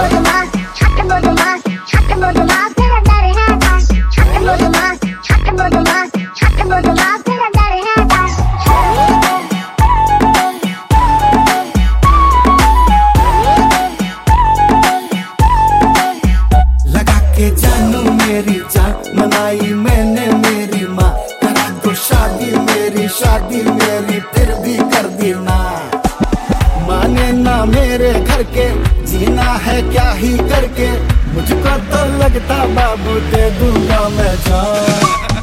जानू मेरी जान मनाई मैंने मेरी माँ, करा दो शादी मेरी फिर भी कर दी ना। माने ना मेरे घर के, जीना है क्या ही करके, मुझको तो लगता बाबू दे दूंगा मैं जान।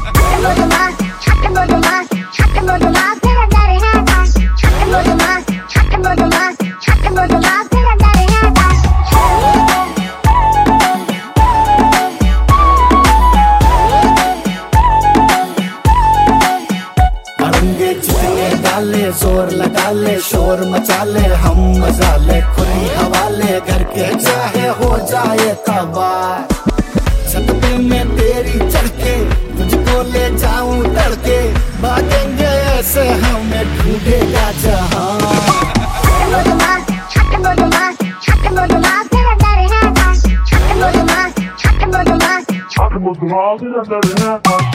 जितने डाले जोर लगा ले, शोर मचा ले, हम मजा ले, खुली हवाले, घर के चाहे हो जाए तबाह। छत पे मैं तेरी चढ़ के तुझको ले जाऊं तड़के, भागेंगे ऐसे हमें ढूंढेगा जहां। I can move the wall,